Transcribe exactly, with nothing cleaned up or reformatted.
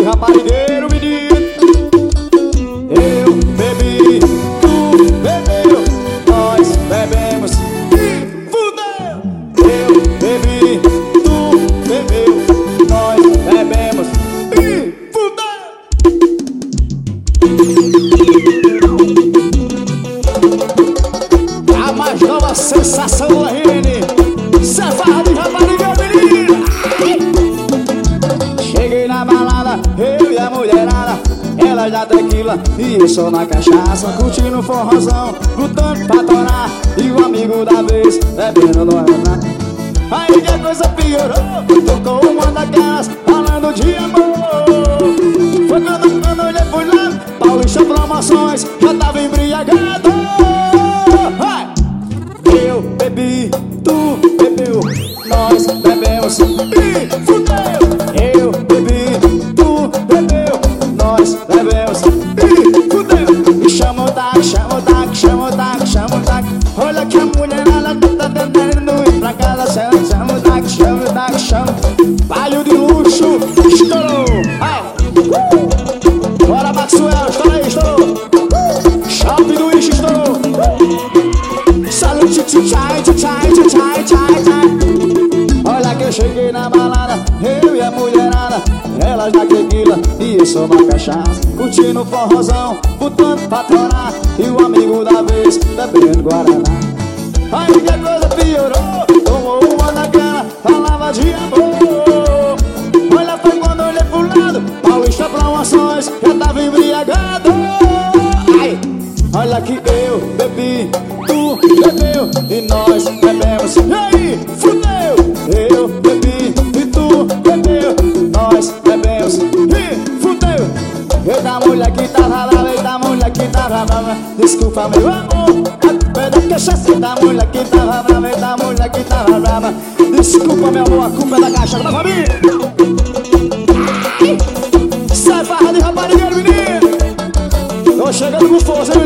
raparigueiro, menino. Eu bebi, tu bebeu, nós bebemos e fudeu. Eu bebi, tu bebeu, nós bebemos e fudeu. A mais nova sensação do R N, Cefar de rapariga, menina. Cheguei na balada, eu e a mulherada, ela da tequila e eu só na cachaça, curtindo forrozão, lutando pra torar, e o amigo da vez bebendo no arana. Aí que a coisa piorou, tocou uma daquelas falando de amor. Foi quando, quando eu olhei pro lado, Paulista Promoções já tava embriagado. Eu bebi, tu bebeu, nós bebemos e fudeu. Eu bebi, tu bebeu, nós bebemos e fudeu. E chama o táxi, chama o táxi, chama o táxi, chama o táxi. Olha que a mulherada tá tentando ir pra casa. Chama, chama o táxi, chama o táxi, chama. Baile de luxo, estourou. Ai. Uh! Bora Maxwell, estoura aí, estourou. uh! Shopping do Ixi, estourou. uh! Salute, tchai, tchai, tchai, tchai, tchai. Olha que eu cheguei na balada, eu e a mulherada, elas na tequila e eu sou na cachaça, curtindo forrozão, botando pra torar, e o amigo da vez bebendo guaraná. Aí que a coisa piorou, tomou uma daquela, falava de amor. Olha, foi quando eu olhei pro lado, Paulista Promoções já tava embriagado. Ai, olha que eu bebi, tu bebeu e nós bebemos. E aí, fudeu! Eu bebi e tu bebeu, nós bebemos e fudeu! Eita mulher que tava brava, eita mulher que tava brava, desculpa meu amor, a culpa é da cachaça. Eita mulher que tava brava, eita mulher que tava brava, desculpa meu amor, a culpa é da cachaça da família. Sai farra de raparigueiro, menino. Tô chegando com força,